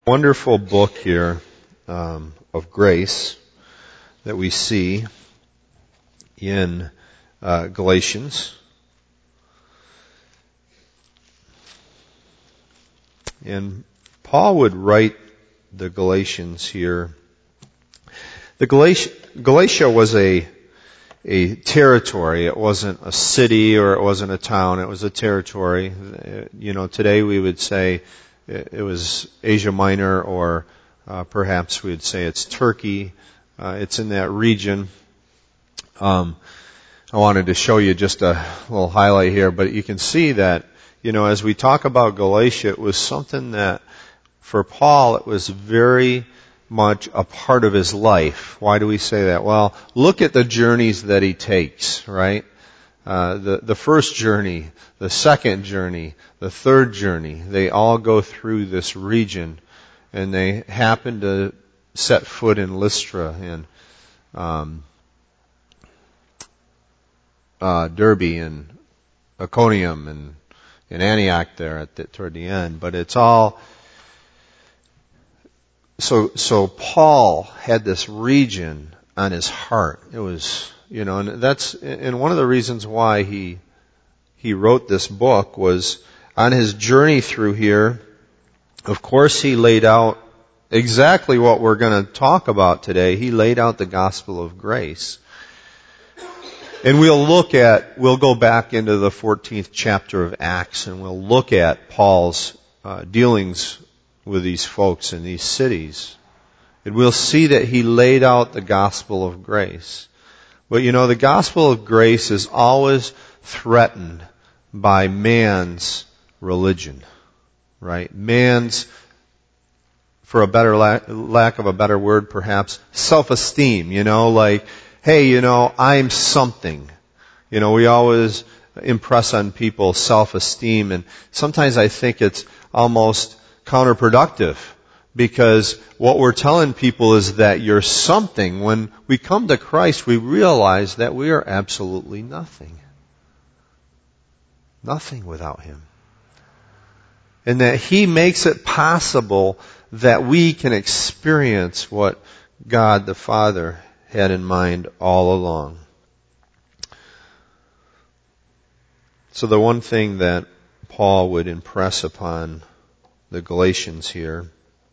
Wonderful book here of grace that we see in Galatians. And Paul would write the Galatians here. The Galatia was a territory. It wasn't a city or it wasn't a town. It was a territory. Today we would say it was Asia Minor, or perhaps we would say it's Turkey. It's in that region. I wanted to show you just a little highlight here, but you can see that, as we talk about Galatia, it was something that, for Paul, it was very much a part of his life. Why do we say that? Well, look at the journeys that he takes, right? The first journey, the second journey, the third journey, they all go through this region, and they happen to set foot in Lystra and Derbe and Iconium and in Antioch there toward the end. But it's all so Paul had this region on his heart. It was, and one of the reasons why he wrote this book was on his journey through here. Of course, he laid out exactly what we're going to talk about today. He laid out the gospel of grace. And we'll go back into the 14th chapter of Acts, and we'll look at Paul's dealings with these folks in these cities. And we'll see that he laid out the gospel of grace. But the gospel of grace is always threatened by man's religion, right? Man's, for a better lack of a better word perhaps, self-esteem, like, hey, I'm something. We always impress on people self-esteem, and sometimes I think it's almost counterproductive, because what we're telling people is that you're something. When we come to Christ, we realize that we are absolutely nothing. Nothing without Him. And that He makes it possible that we can experience what God the Father had in mind all along. So the one thing that Paul would impress upon the Galatians here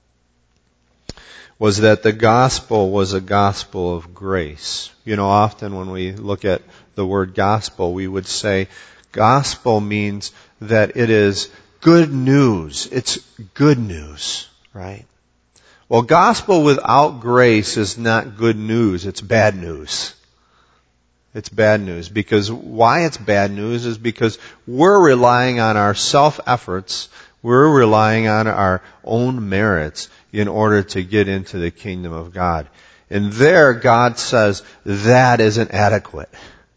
was that the gospel was a gospel of grace. Often when we look at the word gospel, we would say gospel means that it is good news. It's good news, right? Well, gospel without grace is not good news. It's bad news. It's bad news. Because why it's bad news is because we're relying on our self-efforts. We're relying on our own merits in order to get into the kingdom of God. And there, God says that isn't adequate.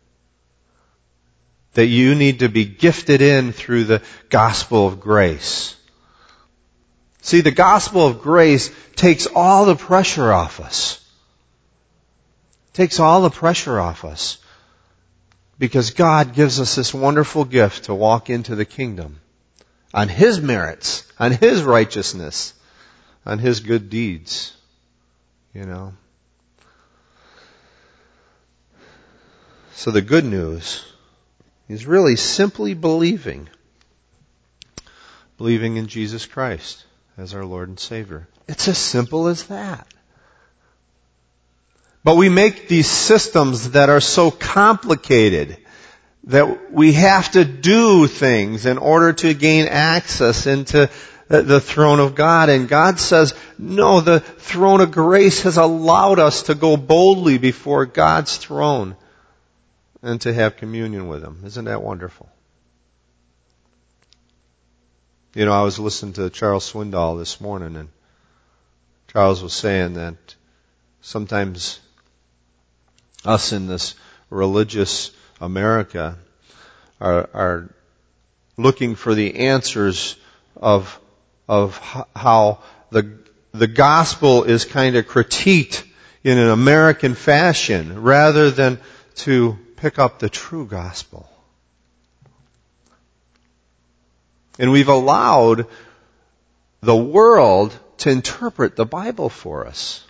That you need to be gifted in through the gospel of grace. See, the gospel of grace takes all the pressure off us. Takes all the pressure off us. Because God gives us this wonderful gift to walk into the kingdom on His merits, on His righteousness, on His good deeds. So the good news is really simply believing in Jesus Christ as our Lord and Savior. It's as simple as that. But we make these systems that are so complicated that we have to do things in order to gain access into the throne of God. And God says, no, the throne of grace has allowed us to go boldly before God's throne and to have communion with Him. Isn't that wonderful? I was listening to Charles Swindoll this morning, and Charles was saying that sometimes us in this religious America are looking for the answers of how the gospel is kind of critiqued in an American fashion rather than to pick up the true gospel. And we've allowed the world to interpret the Bible for us.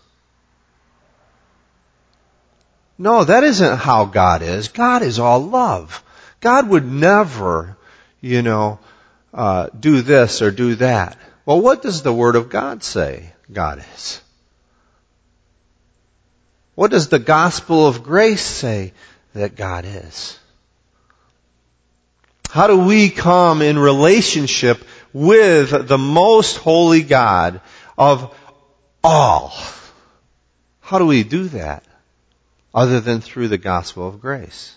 No, that isn't how God is. God is all love. God would never, do this or do that. Well, what does the Word of God say God is? What does the gospel of grace say that God is? How do we come in relationship with the most holy God of all? How do we do that other than through the gospel of grace?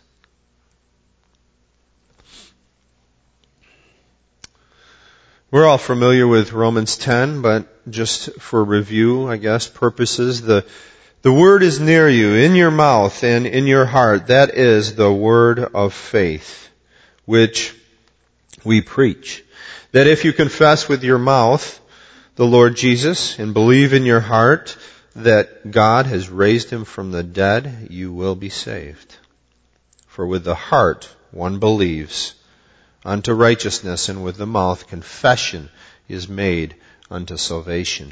We're all familiar with Romans 10, but just for review, I guess, purposes, the word is near you, in your mouth and in your heart. That is the word of faith, which we preach. That if you confess with your mouth the Lord Jesus and believe in your heart that God has raised him from the dead, you will be saved. For with the heart one believes unto righteousness, and with the mouth confession is made unto salvation.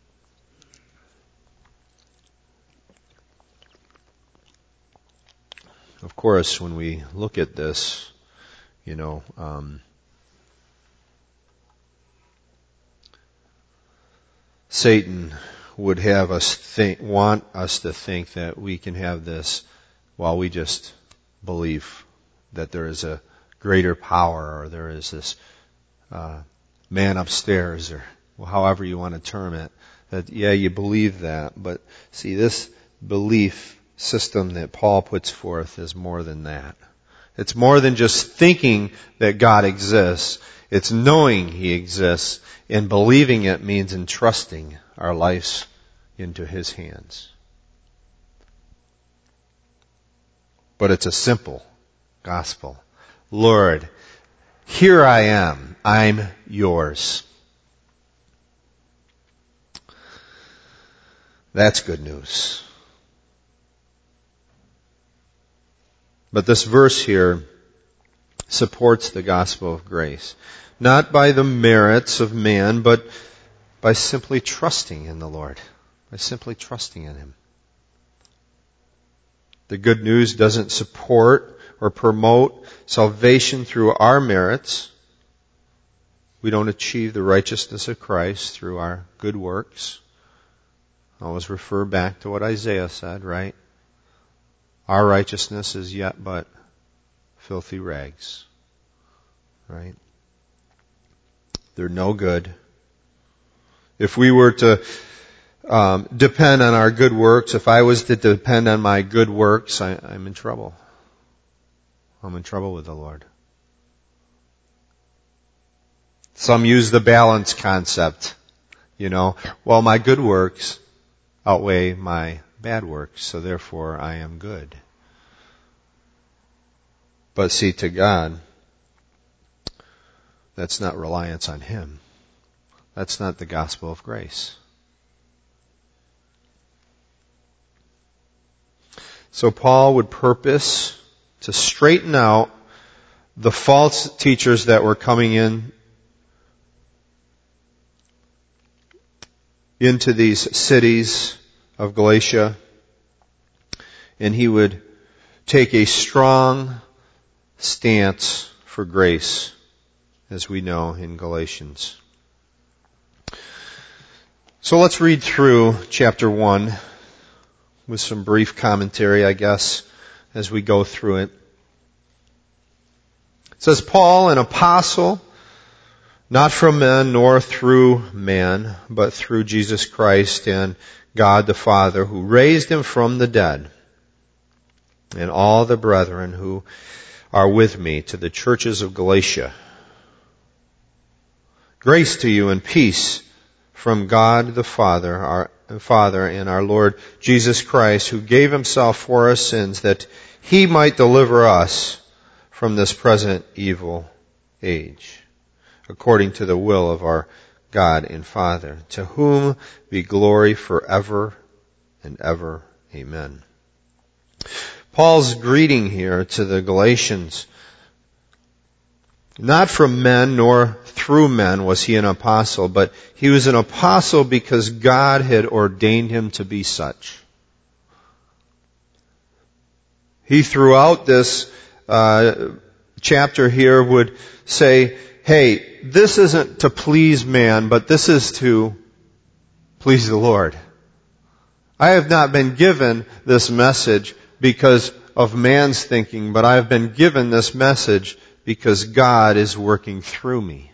Of course, when we look at this, Satan would have us want us to think that we can have this while we just believe that there is a greater power, or there is this man upstairs, or however you want to term it. That, yeah, you believe that, but see, this belief system that Paul puts forth is more than that. It's more than just thinking that God exists. It's knowing He exists, and believing it means entrusting our lives into His hands. But it's a simple gospel. Lord, here I am. I'm yours. That's good news. But this verse here supports the gospel of grace. Not by the merits of man, but by simply trusting in the Lord. By simply trusting in Him. The good news doesn't support or promote salvation through our merits. We don't achieve the righteousness of Christ through our good works. I always refer back to what Isaiah said, right? Our righteousness is yet but filthy rags. Right? They're no good. If we were to depend on our good works, if I was to depend on my good works, I'm in trouble. I'm in trouble with the Lord. Some use the balance concept. Well, my good works outweigh my bad works, so therefore I am good. But see, to God, that's not reliance on Him. That's not the gospel of grace. So Paul would purpose to straighten out the false teachers that were coming into these cities of Galatia, and he would take a strong stance for grace, as we know in Galatians. So let's read through chapter 1 with some brief commentary, I guess, as we go through it. It says, Paul, an apostle, not from men nor through man, but through Jesus Christ and God the Father, who raised Him from the dead, and all the brethren who are with me, to the churches of Galatia. Grace to you and peace from God the Father, our Father, and our Lord Jesus Christ, who gave Himself for our sins, that He might deliver us from this present evil age, according to the will of our God and Father, to whom be glory forever and ever. Amen. Paul's greeting here to the Galatians Not from men nor through men was he an apostle, but he was an apostle because God had ordained him to be such. He throughout this chapter here would say, hey, this isn't to please man, but this is to please the Lord. I have not been given this message because of man's thinking, but I have been given this message because God is working through me.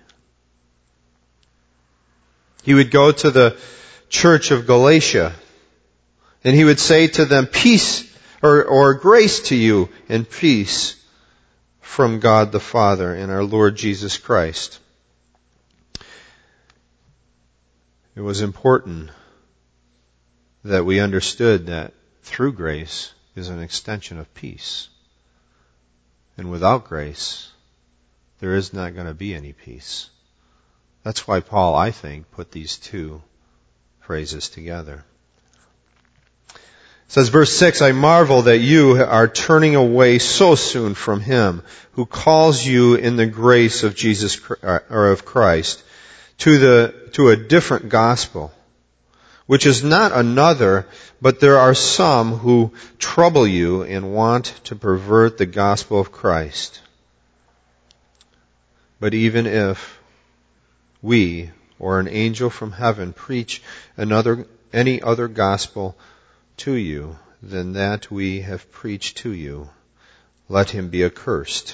He would go to the church of Galatia, and he would say to them, peace or grace to you and peace from God the Father and our Lord Jesus Christ. It was important that we understood that through grace is an extension of peace. And without grace, there is not going to be any peace. That's why Paul, I think, put these two phrases together. It says, verse 6, I marvel that you are turning away so soon from him who calls you in the grace of Jesus or of Christ to a different gospel, which is not another, but there are some who trouble you and want to pervert the gospel of Christ. But even if we or an angel from heaven preach any other gospel to you than that we have preached to you, let him be accursed.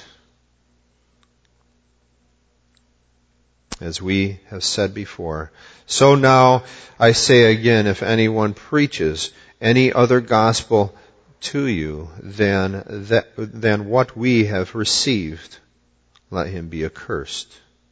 As we have said before, so now I say again, if anyone preaches any other gospel to you than what we have received, let him be accursed.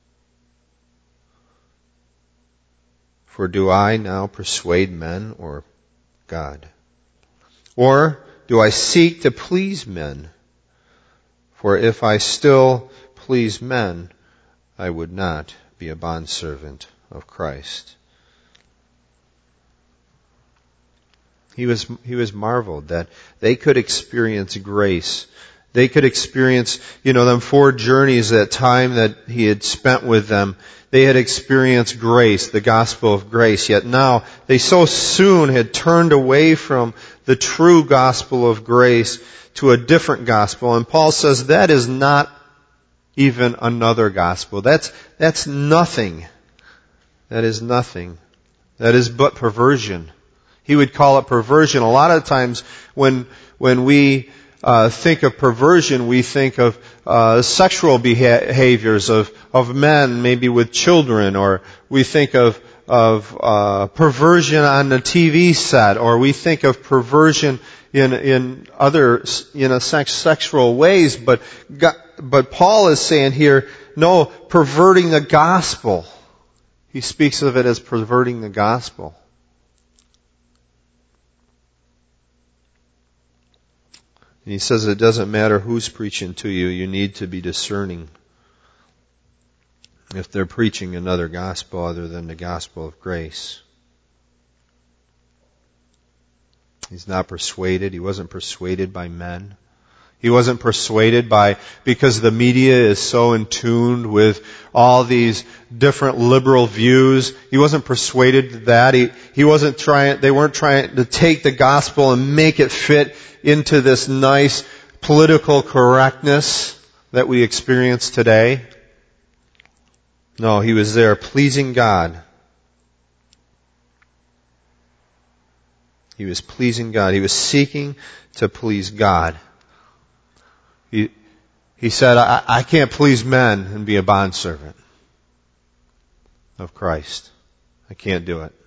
For do I now persuade men or God? Or do I seek to please men? For if I still please men, I would not be a bondservant of Christ. He was marveled that they could experience grace. They could experience, them 4 journeys, that time that he had spent with them. They had experienced grace, the gospel of grace. Yet now they so soon had turned away from the true gospel of grace to a different gospel. And Paul says that is not even another gospel. That's nothing. That is nothing. That is but perversion. He would call it perversion. A lot of times when we think of perversion, we think of sexual behaviors of men, maybe with children, or we think of perversion on the TV set, or we think of perversion in other sexual ways. But Paul is saying here, no, perverting the gospel. He speaks of it as perverting the gospel. And he says it doesn't matter who's preaching to you, you need to be discerning if they're preaching another gospel other than the gospel of grace. He's not persuaded. He wasn't persuaded by men. He wasn't persuaded because the media is so in tune with all these different liberal views. He wasn't persuaded that. They weren't trying to take the gospel and make it fit into this nice political correctness that we experience today. No, he was there pleasing God. He was pleasing God. He was seeking to please God. He said, I can't please men and be a bondservant of Christ. I can't do it.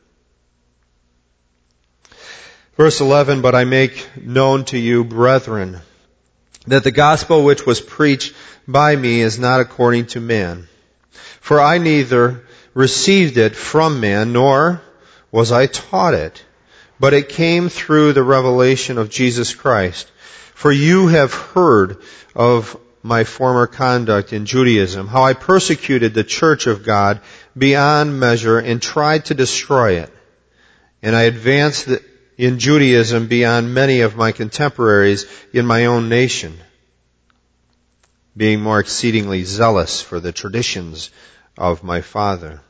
Verse 11, but I make known to you, brethren, that the gospel which was preached by me is not according to man. For I neither received it from man, nor was I taught it, but it came through the revelation of Jesus Christ. For you have heard of my former conduct in Judaism, how I persecuted the church of God beyond measure and tried to destroy it. And I advanced in Judaism beyond many of my contemporaries in my own nation. being more exceedingly zealous for the traditions of my father.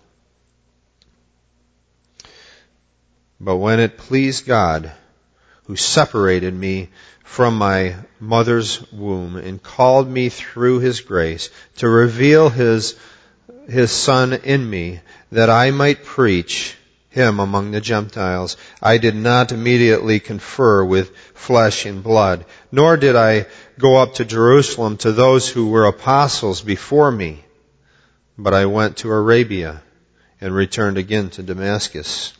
But when it pleased God, who separated me from my mother's womb and called me through His grace to reveal His Son in me, that I might preach Him among the Gentiles, I did not immediately confer with flesh and blood, nor did I go up to Jerusalem to those who were apostles before me, but I went to Arabia and returned again to Damascus.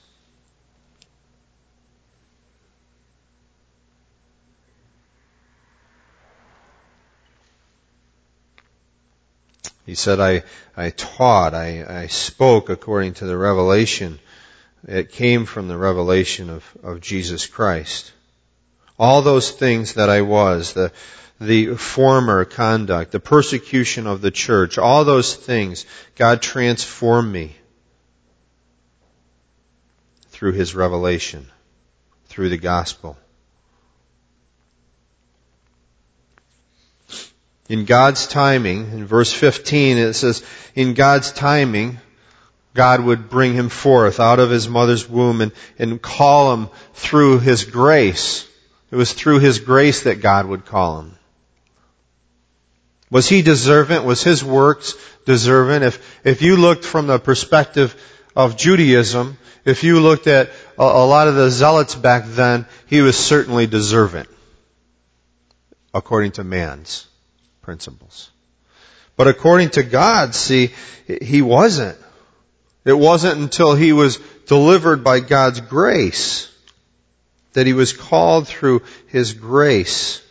He said, I taught, I spoke according to the revelation. It came from the revelation of Jesus Christ. All those things that I was, the former conduct, the persecution of the church, all those things, God transformed me through His revelation, through the gospel. In God's timing, in verse 15 it says, in God's timing, God would bring him forth out of his mother's womb and call him through His grace. It was through His grace that God would call him. Was he deserving? Was his works deserving? If you looked from the perspective of Judaism, if you looked at a lot of the zealots back then, he was certainly deserving, according to man's principles. But according to God, see, he wasn't. It wasn't until he was delivered by God's grace that he was called through His grace.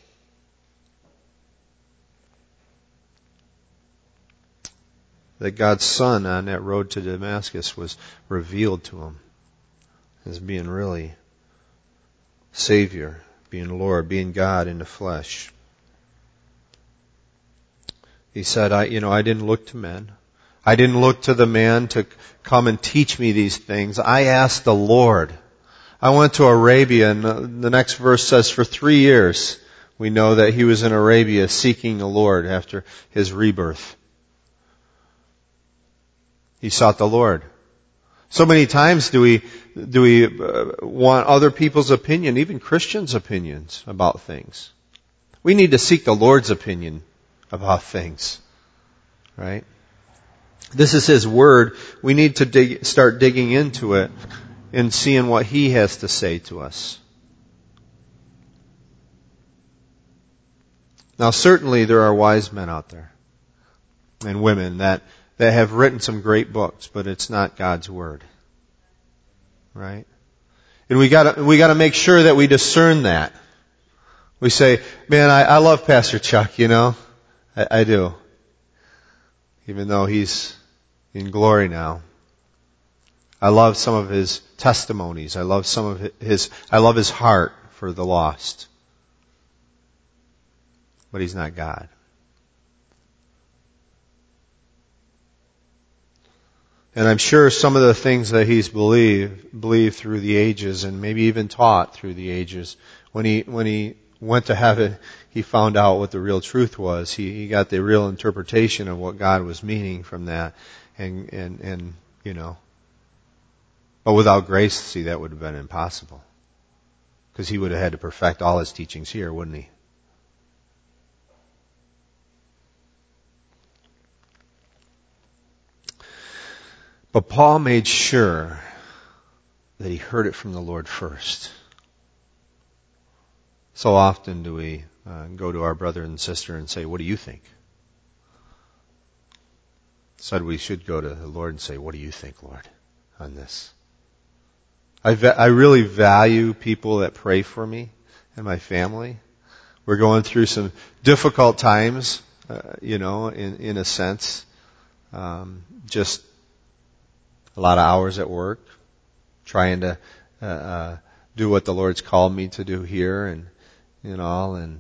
That God's Son on that road to Damascus was revealed to him as being really Savior, being Lord, being God in the flesh. He said, I didn't look to men. I didn't look to the man to come and teach me these things. I asked the Lord. I went to Arabia, and the next verse says, for 3 years, we know that he was in Arabia seeking the Lord after his rebirth. He sought the Lord. So many times do we want other people's opinion, even Christians' opinions about things. We need to seek the Lord's opinion about things, right? This is His Word. We need to start digging into it and seeing what He has to say to us. Now certainly there are wise men out there and women that have written some great books, but it's not God's Word. Right? And we gotta make sure that we discern that. We say, man, I love Pastor Chuck, I do. Even though he's in glory now. I love some of his testimonies. I love his heart for the lost. But he's not God. And I'm sure some of the things that he's believed through the ages and maybe even taught through the ages, when he went to heaven, he found out what the real truth was. He got the real interpretation of what God was meaning from that. And but without grace, see, that would have been impossible. Because he would have had to perfect all his teachings here, wouldn't he? But Paul made sure that he heard it from the Lord first. So often do we go to our brother and sister and say, what do you think? Said we should go to the Lord and say, what do you think, Lord, on this? I really value people that pray for me and my family. We're going through some difficult times, in a sense. Just a lot of hours at work, trying to do what the Lord's called me to do here, and all, and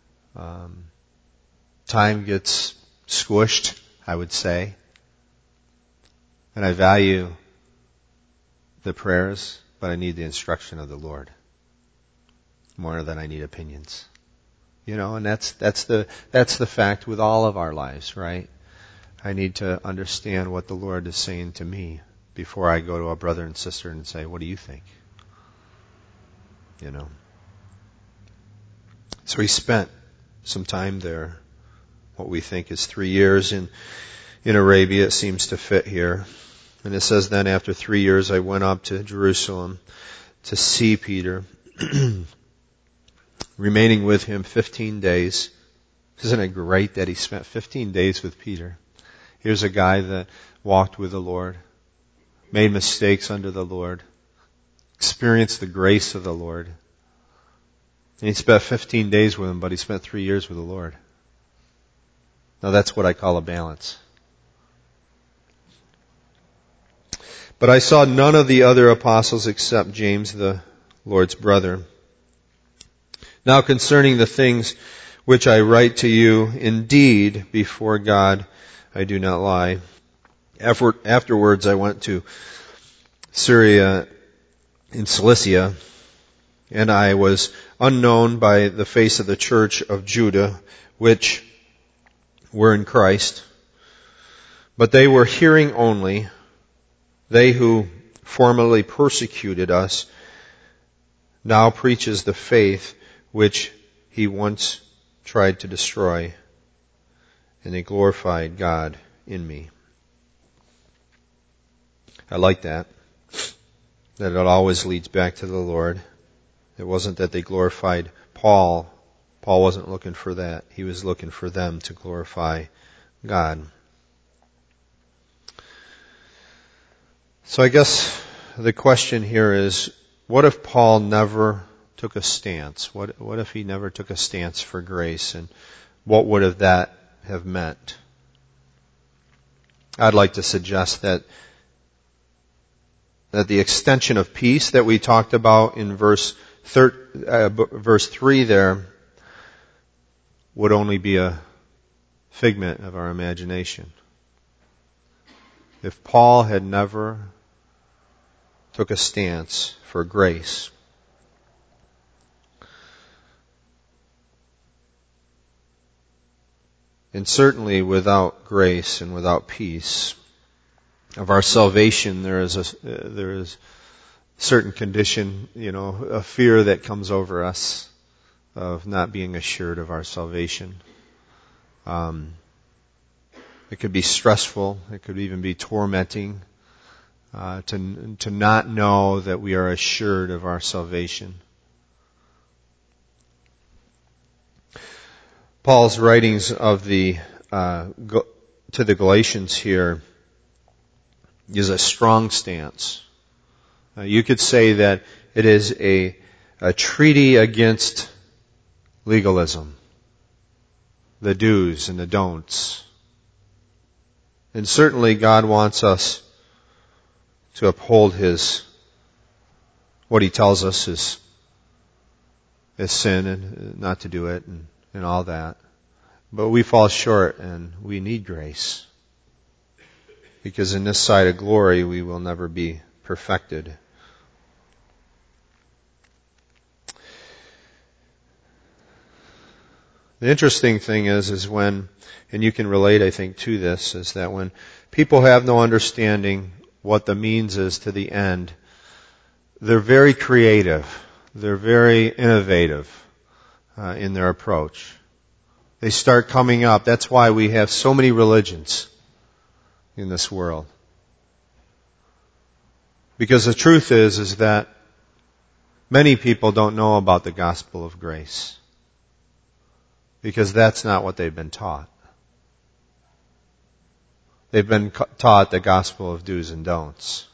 time gets squished, I would say. And I value the prayers, but I need the instruction of the Lord more than I need opinions. And that's the fact with all of our lives, right? I need to understand what the Lord is saying to me before I go to a brother and sister and say, what do you think? So he spent some time there. What we think is 3 years in Arabia. It seems to fit here. And it says, then after 3 years I went up to Jerusalem to see Peter, remaining with him 15 days. Isn't it great that he spent 15 days with Peter? Here's a guy that walked with the Lord, made mistakes under the Lord, experienced the grace of the Lord. And he spent 15 days with him, but he spent 3 years with the Lord. Now that's what I call a balance. But I saw none of the other apostles except James, the Lord's brother. Now concerning the things which I write to you, indeed, before God, I do not lie. Afterwards I went to Syria in Cilicia, and I was unknown by the face of the church of Judah, which were in Christ. But they were hearing only, they who formerly persecuted us, now preaches the faith which he once tried to destroy, and they glorified God in me. I like that it always leads back to the Lord. It wasn't that they glorified Paul. Paul wasn't looking for that. He was looking for them to glorify God. So I guess the question here is, what if Paul never took a stance? What if he never took a stance for grace? And what would that have meant? I'd like to suggest that the extension of peace that we talked about in verse 3 there would only be a figment of our imagination. If Paul had never took a stance for grace, and certainly without grace and without peace of our salvation, there is a certain condition, a fear that comes over us of not being assured of our salvation. It could be stressful. It could even be tormenting to not know that we are assured of our salvation. Paul's writings of to the Galatians here is a strong stance. You could say that it is a treaty against legalism, the do's and the don'ts. And certainly God wants us to uphold what He tells us is sin and not to do it and all that. But we fall short and we need grace. Because in this side of glory we will never be perfected. The interesting thing is when, and you can relate I think to this, is that when people have no understanding what the means is to the end, they're very creative. They're very innovative in their approach. They start coming up. That's why we have so many religions in this world. Because the truth is that many people don't know about the gospel of grace. Because that's not what they've been taught. They've been taught the gospel of do's and don'ts.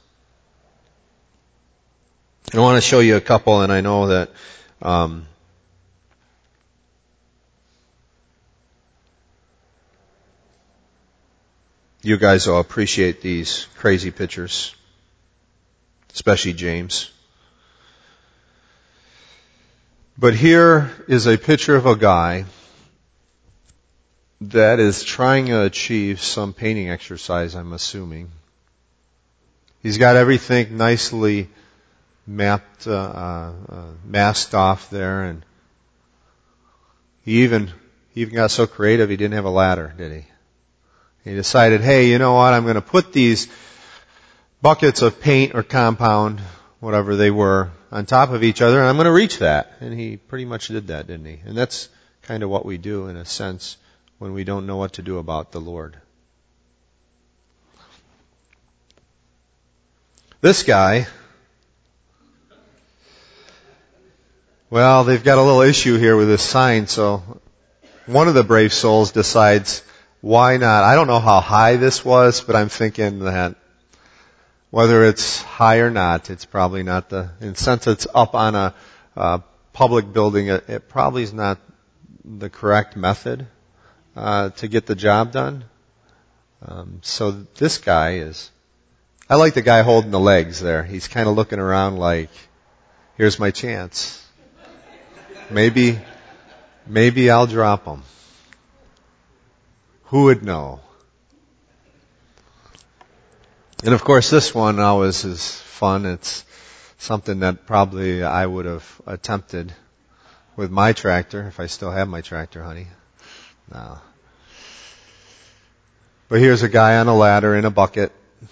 I want to show you a couple, and I know that you guys will appreciate these crazy pictures, especially James. But here is a picture of a guy that is trying to achieve some painting exercise, I'm assuming. He's got everything nicely masked off there, and He even got so creative he didn't have a ladder, did he? He decided, hey, you know what, I'm going to put these buckets of paint or compound, whatever they were, on top of each other, and I'm going to reach that. And he pretty much did that, didn't he? And that's kind of what we do, in a sense, when we don't know what to do about the Lord. This guy, well, they've got a little issue here with this sign, so one of the brave souls decides, why not? I don't know how high this was, but I'm thinking that whether it's high or not, it's probably not and since it's up on a public building, it probably is not the correct method to get the job done. So this guy I like the guy holding the legs there. He's kind of looking around like, here's my chance. Maybe I'll drop him. Who would know? And of course this one always is fun. It's something that probably I would have attempted with my tractor, if I still have my tractor, honey. No. But here's a guy on a ladder in a bucket.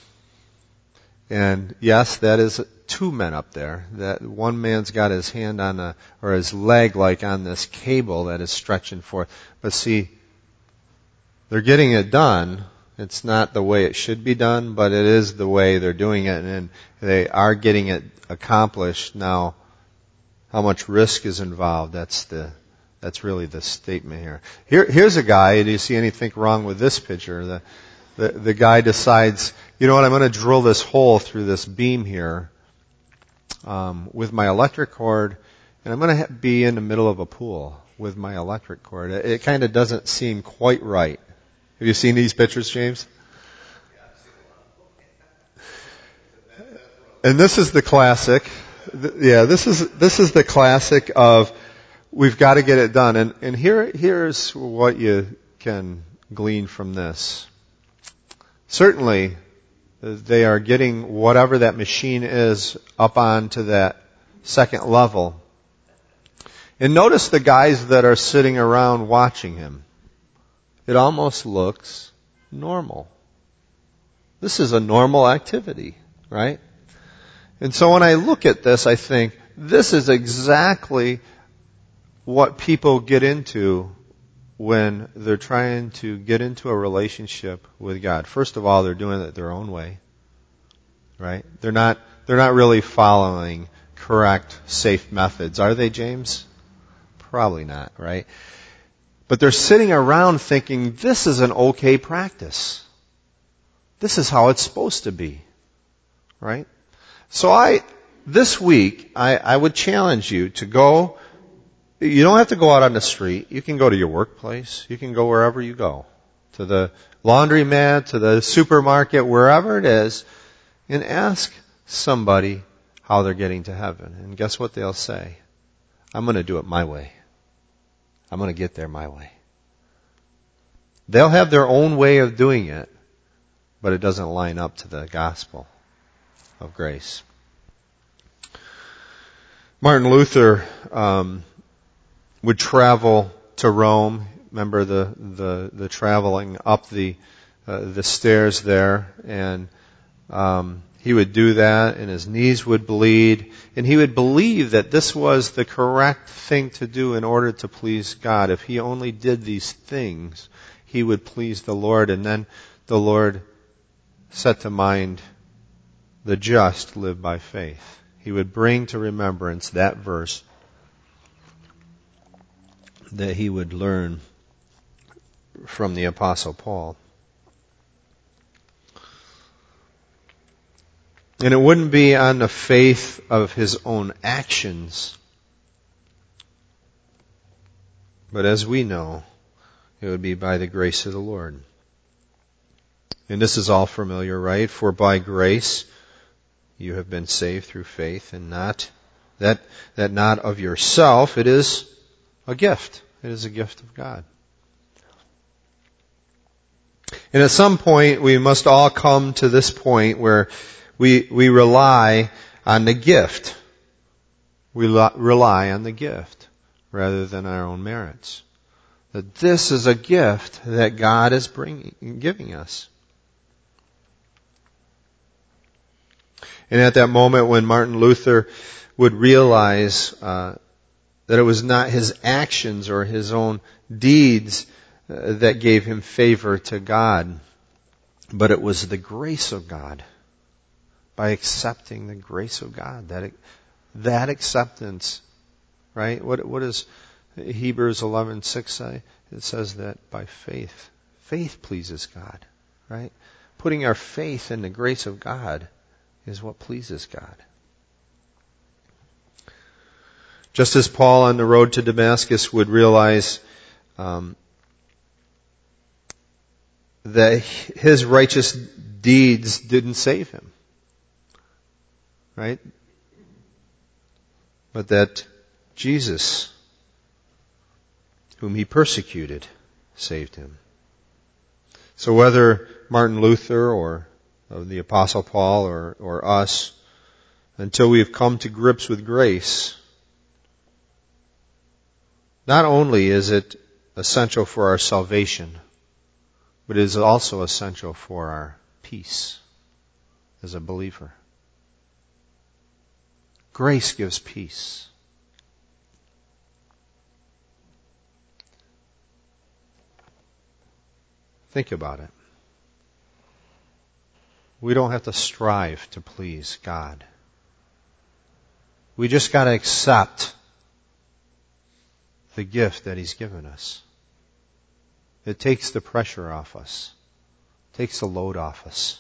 And yes, that is two men up there. That one man's got his hand or his leg like on this cable that is stretching forth. But see, they're getting it done. It's not the way it should be done, but it is the way they're doing it, and they are getting it accomplished. Now, how much risk is involved? That's really the statement here. Here's a guy. Do you see anything wrong with this picture? The guy decides, you know what, I'm going to drill this hole through this beam here with my electric cord, and I'm going to be in the middle of a pool with my electric cord. It kind of doesn't seem quite right. Have you seen these pictures, James? And this is the classic. This is the classic of we've got to get it done. And here's what you can glean from this. Certainly, they are getting whatever that machine is up onto that second level. And notice the guys that are sitting around watching him. It almost looks normal. This is a normal activity, right? And so when I look at this, I think this is exactly what people get into when they're trying to get into a relationship with God. First of all, they're doing it their own way, right? They're not really following correct, safe methods, are they, James? Probably not, right? But they're sitting around thinking, this is an okay practice. This is how it's supposed to be, right? So this week, I would challenge you to go. You don't have to go out on the street. You can go to your workplace. You can go wherever you go. To the laundromat, to the supermarket, wherever it is, and ask somebody how they're getting to heaven. And guess what they'll say? I'm going to do it my way. I'm going to get there my way. They'll have their own way of doing it, but it doesn't line up to the gospel of grace. Martin Luther would travel to Rome. Remember the traveling up the stairs there, and he would do that, and his knees would bleed, and he would believe that this was the correct thing to do in order to please God. If he only did these things, he would please the Lord. And then the Lord set to mind, the just live by faith. He would bring to remembrance that verse that he would learn from the Apostle Paul. And it wouldn't be on the faith of his own actions, but as we know, it would be by the grace of the Lord. And this is all familiar, right? For by grace you have been saved through faith, and not that not of yourself. It is a gift. It is a gift of God. And at some point, we must all come to this point where we rely on the gift. We rely on the gift rather than our own merits. That this is a gift that God is giving us. And at that moment when Martin Luther would realize that it was not his actions or his own deeds that gave him favor to God, but it was the grace of God. By accepting the grace of God, that acceptance, right? What does Hebrews 11:6 say? It says that by faith pleases God, right? Putting our faith in the grace of God is what pleases God. Just as Paul on the road to Damascus would realize that his righteous deeds didn't save him, right? But that Jesus, whom he persecuted, saved him. So whether Martin Luther or the Apostle Paul or us, until we have come to grips with grace, not only is it essential for our salvation, but it is also essential for our peace as a believer. Grace gives peace. Think about it. We don't have to strive to please God. We just got to accept the gift that He's given us. It takes the pressure off us. It takes the load off us.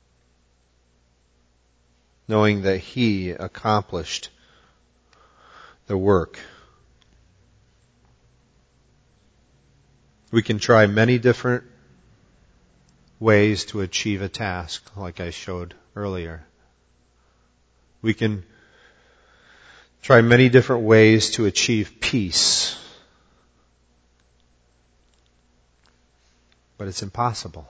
Knowing that He accomplished the work. We can try many different ways to achieve a task, like I showed earlier. We can try many different ways to achieve peace. But it's impossible.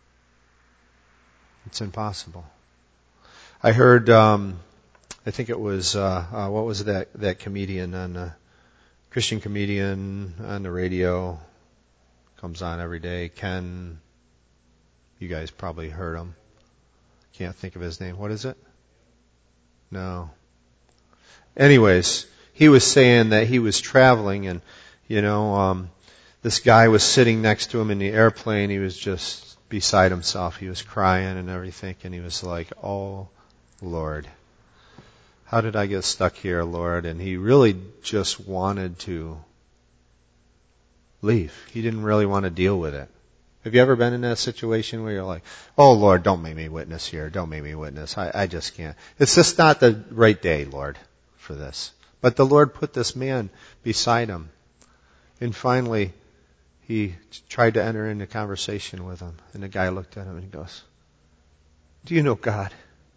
It's impossible. I heard, I think it was, what was that comedian Christian comedian on the radio, comes on every day, Ken, you guys probably heard him. Can't think of his name. What is it? No. Anyways, he was saying that he was traveling and, this guy was sitting next to him in the airplane. He was just beside himself. He was crying and everything. And he was like, "Oh, Lord, how did I get stuck here, Lord?" And he really just wanted to leave. He didn't really want to deal with it. Have you ever been in that situation where you're like, "Oh, Lord, don't make me witness here. Don't make me witness. I just can't. It's just not the right day, Lord, for this." But the Lord put this man beside him. And finally, he tried to enter into conversation with him. And the guy looked at him and he goes, "Do you know God?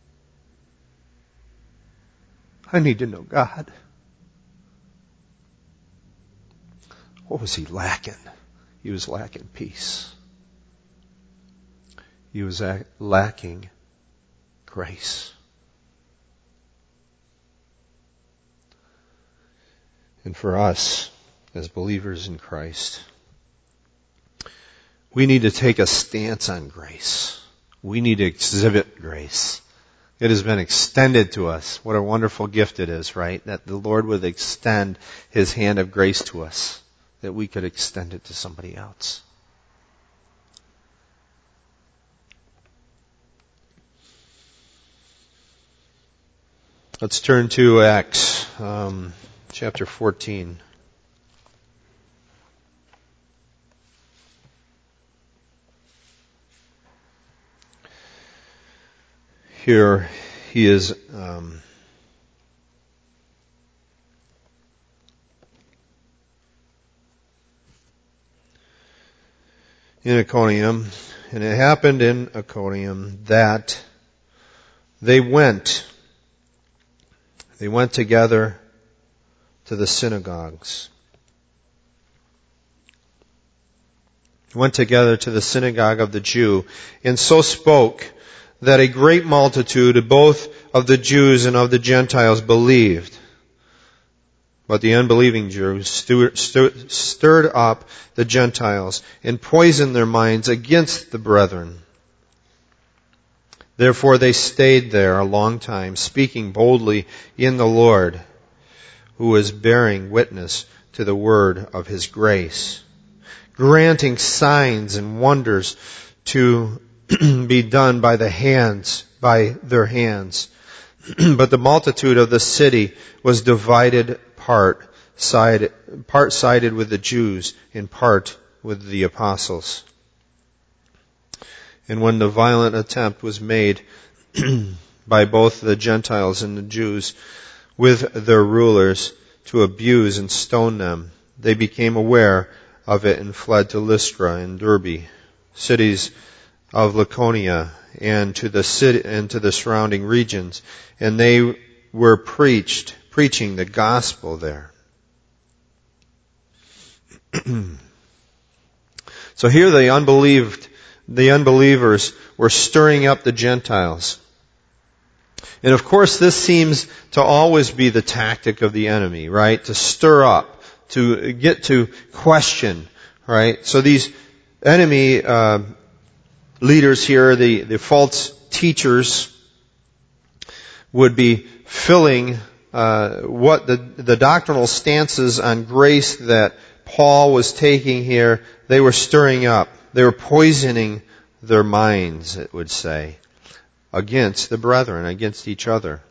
I need to know God." What was he lacking? He was lacking peace. He was lacking grace. And for us, as believers in Christ, we need to take a stance on grace. We need to exhibit grace. It has been extended to us. What a wonderful gift it is, right? That the Lord would extend His hand of grace to us, that we could extend it to somebody else. Let's turn to Acts chapter 14. Here he is in Iconium, and it happened in Iconium that they went together to the synagogues. Went together to the synagogue of the Jew, and so spoke that a great multitude, both of the Jews and of the Gentiles, believed. But the unbelieving Jews stirred up the Gentiles and poisoned their minds against the brethren. Therefore they stayed there a long time, speaking boldly in the Lord, who was bearing witness to the word of his grace, granting signs and wonders to be done by their hands. But the multitude of the city was divided part sided with the Jews and part with the apostles. And when the violent attempt was made by both the Gentiles and the Jews with their rulers to abuse and stone them, they became aware of it and fled to Lystra and Derbe, cities of Lycaonia, and to the surrounding regions, and they were preaching the gospel there. So here the unbelievers were stirring up the Gentiles. And of course this seems to always be the tactic of the enemy, right? To stir up, to get to question, right? So these enemy leaders here, the false teachers, would be filling what the doctrinal stances on grace that Paul was taking here, they were stirring up. They were poisoning their minds, it would say, against the brethren, against each other.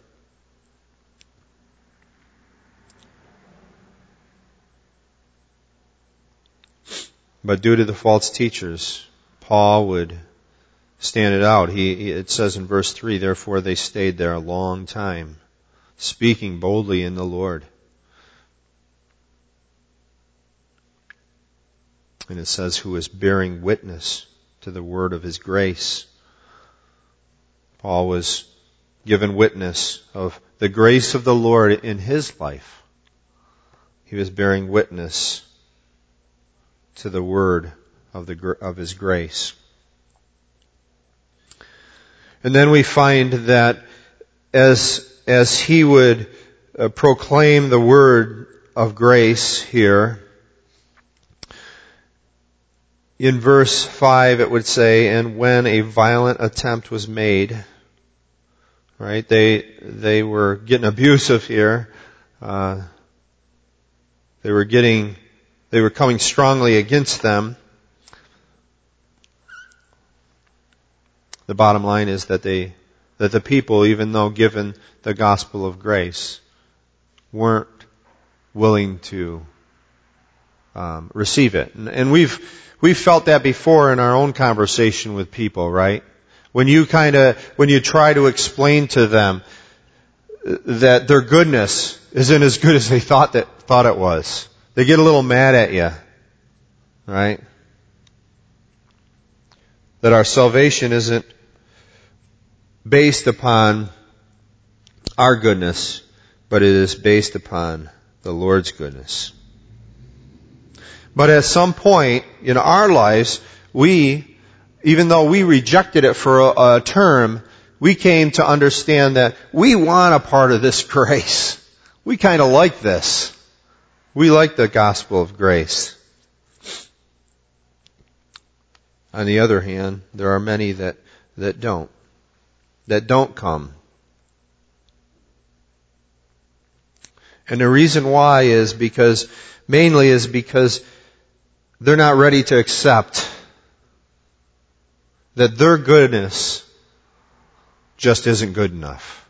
But due to the false teachers, Paul would stand it out. It says in verse 3, therefore they stayed there a long time, speaking boldly in the Lord. And it says, who is bearing witness to the word of his grace. Paul was given witness of the grace of the Lord in his life. He was bearing witness to the word of his grace. And then we find that as he would proclaim the word of grace here, in verse 5 it would say, and when a violent attempt was made, right? They were getting abusive here. They were coming strongly against them. The bottom line is that the people, even though given the gospel of grace, weren't willing to receive it. And we've felt that before in our own conversation with people, right? When you try to explain to them that their goodness isn't as good as they thought it was, they get a little mad at you, right? That our salvation isn't based upon our goodness, but it is based upon the Lord's goodness. But at some point in our lives, even though we rejected it for a term, we came to understand that we want a part of this grace. We kind of like this. We like the gospel of grace. On the other hand, there are many that don't come. And the reason why is because they're not ready to accept that their goodness just isn't good enough.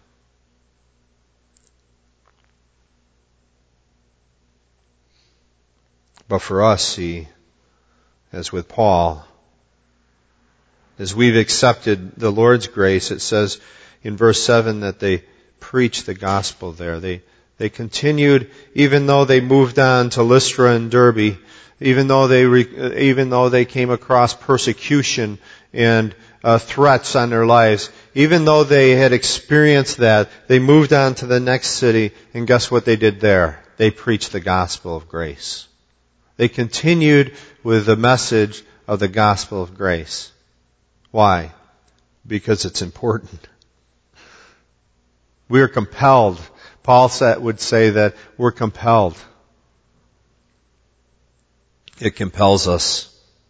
But for us, see, as with Paul, as we've accepted the Lord's grace, it says in verse 7 that they preached the gospel there. They continued, even though they moved on to Lystra and Derbe, even though they came across persecution and threats on their lives, even though they had experienced that, they moved on to the next city, and guess what they did there? They preached the gospel of grace. They continued with the message of the gospel of grace. Why? Because it's important. We are compelled Paul would say that we're compelled. It compels us.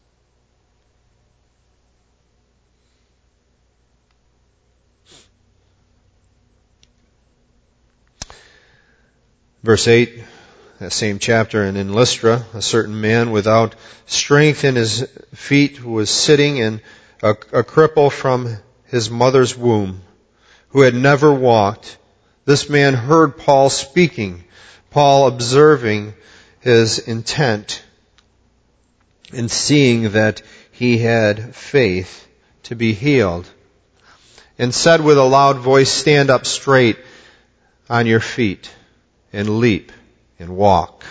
Verse 8, that same chapter, and in Lystra, a certain man without strength in his feet was sitting, and a cripple from his mother's womb, who had never walked. This man heard Paul speaking, Paul observing his intent, and seeing that he had faith to be healed, and said with a loud voice, "Stand up straight on your feet, and leap, and walk."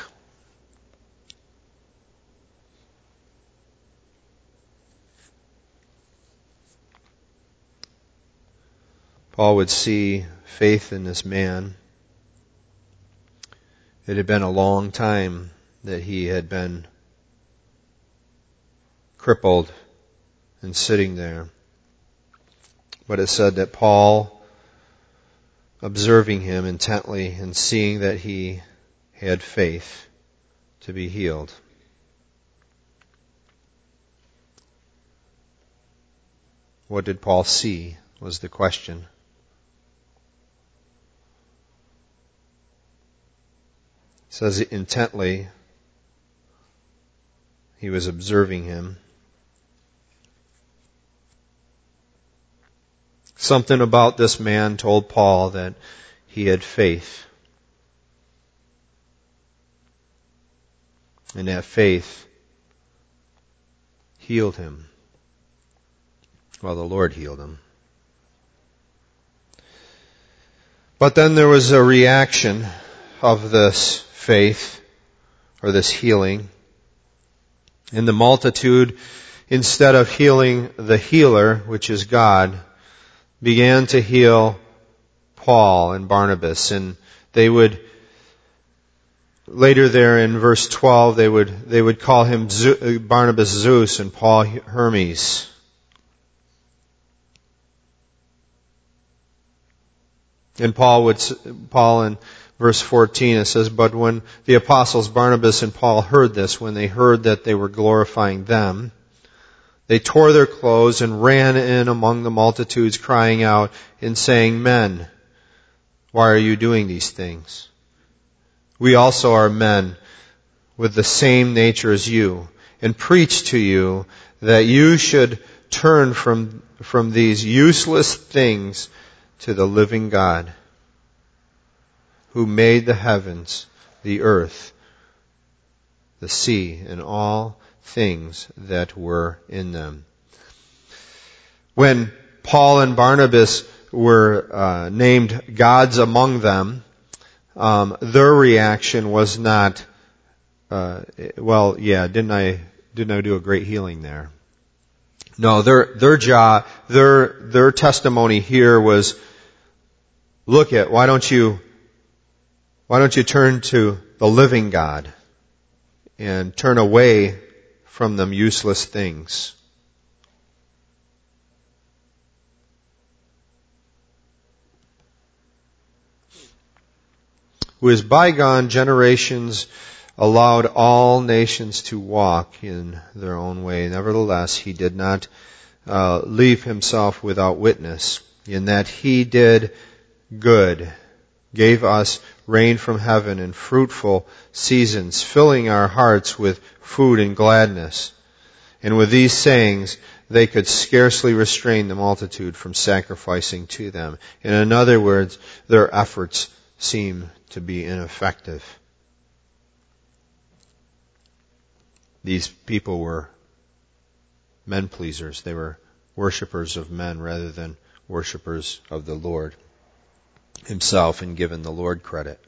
Paul would see faith in this man. It had been a long time that he had been crippled and sitting there. But it said that Paul, observing him intently and seeing that he had faith to be healed. What did Paul see was the question. It says intently he was observing him. Something about this man told Paul that he had faith. And that faith healed him. Well, the Lord healed him. But then there was a reaction of this faith, or this healing. And the multitude, instead of healing the healer, which is God, began to heal Paul and Barnabas. And they would, later there in verse 12, they would call him Barnabas Zeus and Paul Hermes. And Paul in verse 14, it says, "But when the apostles Barnabas and Paul heard this, when they heard that they were glorifying them, they tore their clothes and ran in among the multitudes, crying out and saying, 'Men, why are you doing these things? We also are men with the same nature as you, and preach to you that you should turn from these useless things to the living God, who made the heavens, the earth, the sea, and all things that were in them.'" When Paul and Barnabas were named gods among them, their reaction was not, didn't I do a great healing there? No, their testimony here was, why don't you turn to the living God and turn away from them useless things? Who as bygone generations allowed all nations to walk in their own way. Nevertheless, he did not leave himself without witness, in that he did good, gave us rain from heaven and fruitful seasons, filling our hearts with food and gladness. And with these sayings, they could scarcely restrain the multitude from sacrificing to them. And in other words, their efforts seem to be ineffective. These people were men pleasers. They were worshipers of men rather than worshipers of the Lord himself, and given the Lord credit.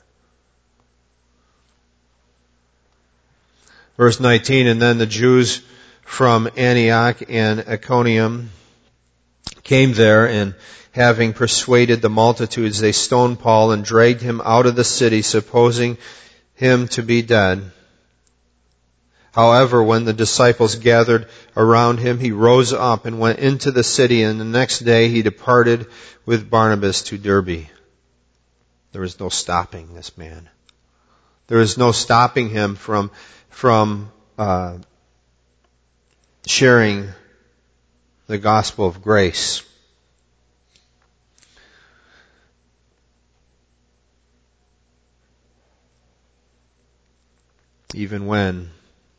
Verse 19, "And then the Jews from Antioch and Iconium came there, and having persuaded the multitudes, they stoned Paul and dragged him out of the city, supposing him to be dead. However, when the disciples gathered around him, he rose up and went into the city, and the next day he departed with Barnabas to Derbe." There was no stopping this man. There was no stopping him from sharing the gospel of grace. Even when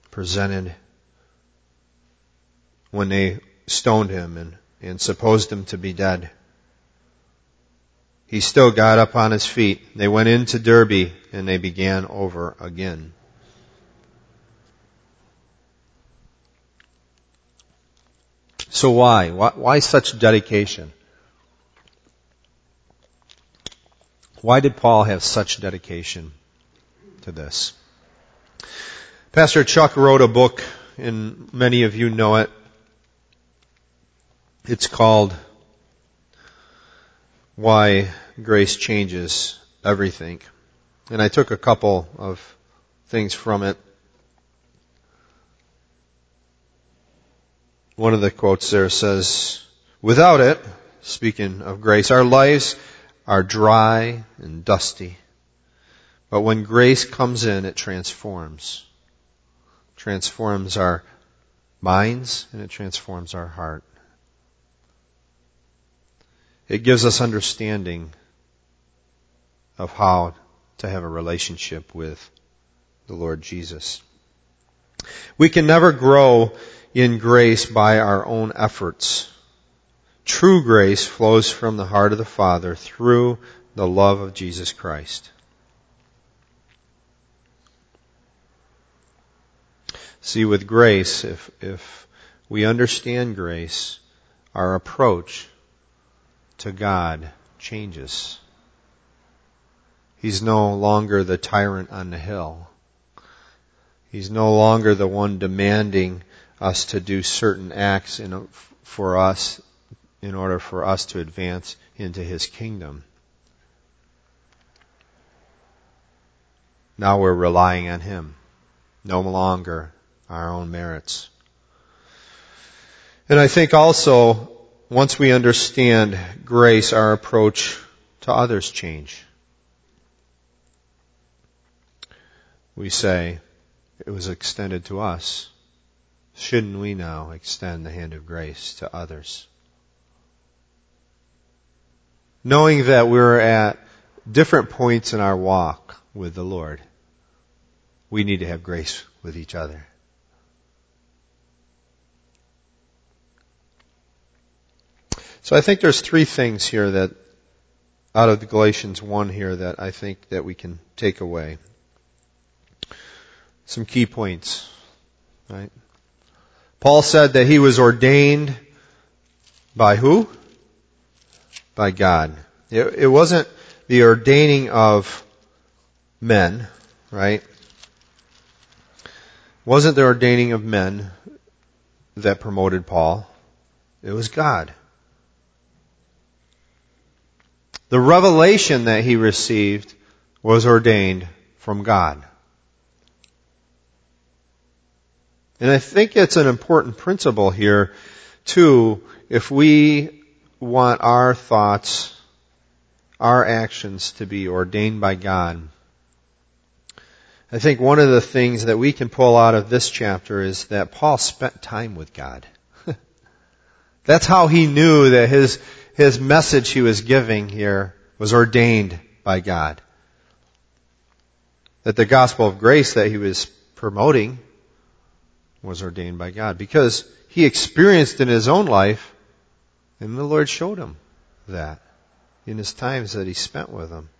they stoned him and supposed him to be dead, he still got up on his feet. They went into Derbe and they began over again. So why? Why such dedication? Why did Paul have such dedication to this? Pastor Chuck wrote a book, and many of you know it. It's called Why Grace Changes Everything. And I took a couple of things from it. One of the quotes there says, "Without it," speaking of grace, "our lives are dry and dusty. But when grace comes in, it transforms. It transforms our minds and it transforms our heart. It gives us understanding of how to have a relationship with the Lord Jesus." We can never grow in grace by our own efforts. True grace flows from the heart of the Father through the love of Jesus Christ. See, with grace, if we understand grace, our approach to God changes. He's no longer the tyrant on the hill. He's no longer the one demanding us to do certain acts for us in order for us to advance into His kingdom. Now we're relying on Him, no longer our own merits. And I think also, once we understand grace, our approach to others change. We say, it was extended to us. Shouldn't we now extend the hand of grace to others? Knowing that we're at different points in our walk with the Lord, we need to have grace with each other. So I think there's three things here that, out of the Galatians 1 here, that I think that we can take away. Some key points, right? Paul said that he was ordained by who? By God. It wasn't the ordaining of men, right? It wasn't the ordaining of men that promoted Paul. It was God. The revelation that he received was ordained from God. And I think it's an important principle here, too, if we want our thoughts, our actions to be ordained by God. I think one of the things that we can pull out of this chapter is that Paul spent time with God. That's how he knew that his message he was giving here was ordained by God. That the gospel of grace that he was promoting was ordained by God. Because he experienced in his own life, and the Lord showed him that in his times that he spent with him.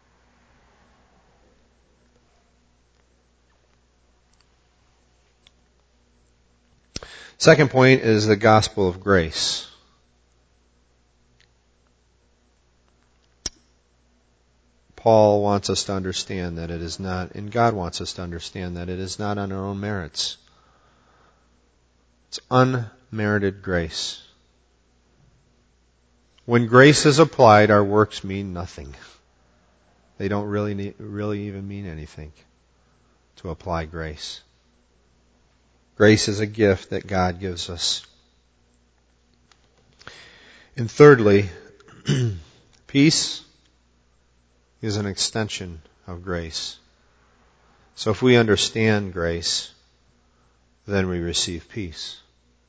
Second point is the gospel of grace. Paul wants us to understand that it is not, and God wants us to understand that it is not on our own merits. It's unmerited grace. When grace is applied, our works mean nothing. They don't really even mean anything to apply grace. Grace is a gift that God gives us. And thirdly, peace is an extension of grace. So if we understand grace, then we receive peace.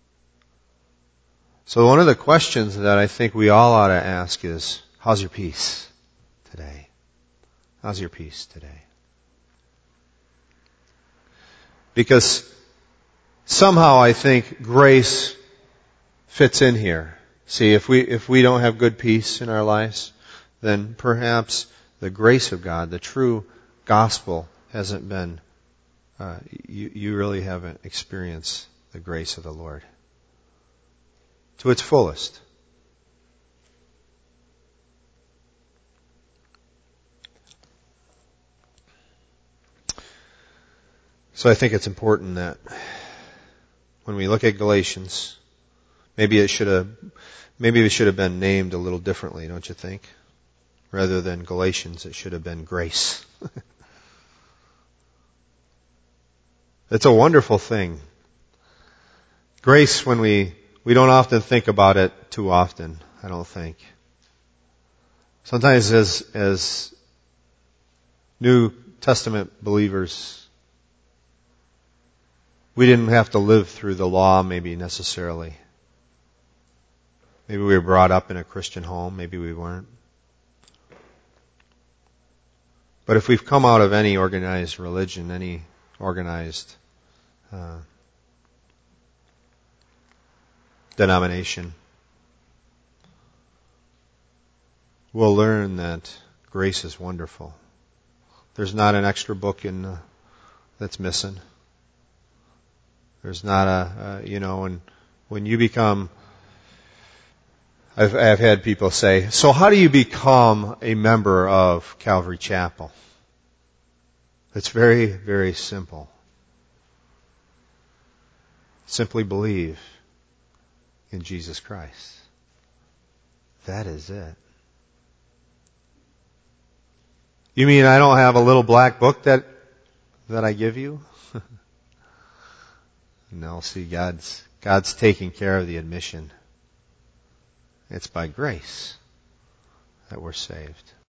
So one of the questions that I think we all ought to ask is, how's your peace today? How's your peace today? Because somehow I think grace fits in here. See, if we don't have good peace in our lives, then perhaps the grace of God, the true gospel, hasn't been, you really haven't experienced the grace of the Lord to its fullest. So I think it's important that when we look at Galatians, maybe it should have been named a little differently, don't you think? Rather than Galatians, it should have been grace. It's a wonderful thing. Grace, when we don't often think about it too often, I don't think. Sometimes as New Testament believers, we didn't have to live through the law maybe necessarily. Maybe we were brought up in a Christian home, maybe we weren't. But if we've come out of any organized religion, any organized denomination, we'll learn that grace is wonderful. There's not an extra book that's missing. There's not when you become, I've had people say, so how do you become a member of Calvary Chapel? It's very, very simple. Simply believe in Jesus Christ. That is it. You mean I don't have a little black book that I give you? No, see, God's taking care of the admission. It's by grace that we're saved.